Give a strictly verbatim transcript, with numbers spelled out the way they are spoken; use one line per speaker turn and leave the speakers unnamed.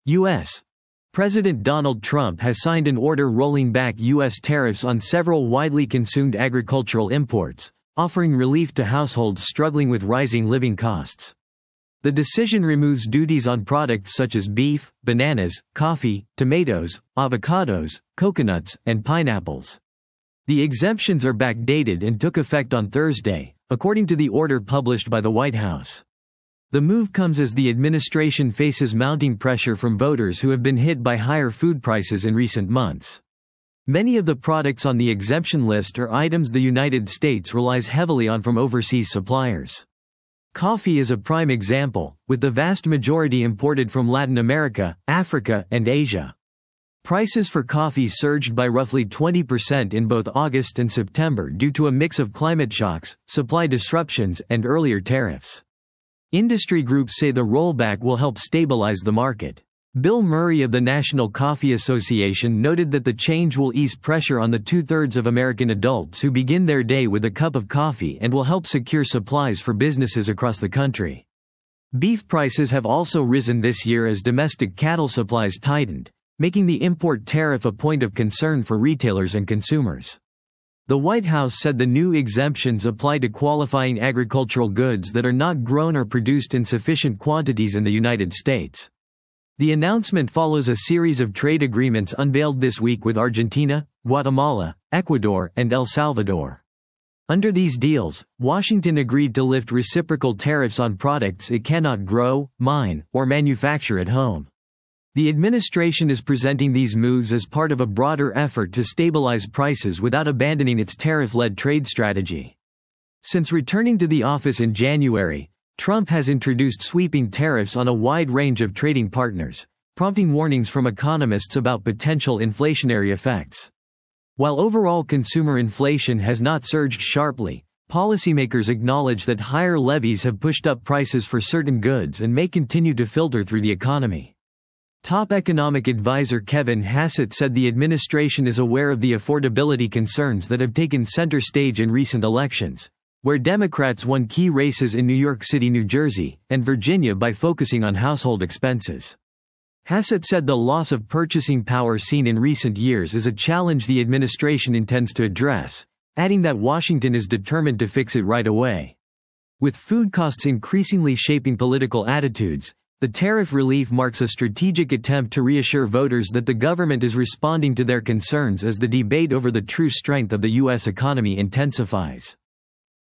U S President Donald Trump has signed an order rolling back U S tariffs on several widely consumed agricultural imports, offering relief to households struggling with rising living costs. The decision removes duties on products such as beef, bananas, coffee, tomatoes, avocados, coconuts, and pineapples. The exemptions are backdated and took effect on Thursday, according to the order published by the White House. The move comes as the administration faces mounting pressure from voters who have been hit by higher food prices in recent months. Many of the products on the exemption list are items the United States relies heavily on from overseas suppliers. Coffee is a prime example, with the vast majority imported from Latin America, Africa, and Asia. Prices for coffee surged by roughly twenty percent in both August and September due to a mix of climate shocks, supply disruptions, and earlier tariffs. Industry groups say the rollback will help stabilize the market. Bill Murray of the National Coffee Association noted that the change will ease pressure on the two-thirds of American adults who begin their day with a cup of coffee and will help secure supplies for businesses across the country. Beef prices have also risen this year as domestic cattle supplies tightened, making the import tariff a point of concern for retailers and consumers. The White House said the new exemptions apply to qualifying agricultural goods that are not grown or produced in sufficient quantities in the United States. The announcement follows a series of trade agreements unveiled this week with Argentina, Guatemala, Ecuador, and El Salvador. Under these deals, Washington agreed to lift reciprocal tariffs on products it cannot grow, mine, or manufacture at home. The administration is presenting these moves as part of a broader effort to stabilize prices without abandoning its tariff-led trade strategy. Since returning to the office in January, Trump has introduced sweeping tariffs on a wide range of trading partners, prompting warnings from economists about potential inflationary effects. While overall consumer inflation has not surged sharply, policymakers acknowledge that higher levies have pushed up prices for certain goods and may continue to filter through the economy. Top economic advisor Kevin Hassett said the administration is aware of the affordability concerns that have taken center stage in recent elections, where Democrats won key races in New York City, New Jersey, and Virginia by focusing on household expenses. Hassett said the loss of purchasing power seen in recent years is a challenge the administration intends to address, adding that Washington is determined to fix it right away. With food costs increasingly shaping political attitudes, the tariff relief marks a strategic attempt to reassure voters that the government is responding to their concerns as the debate over the true strength of the U S economy intensifies.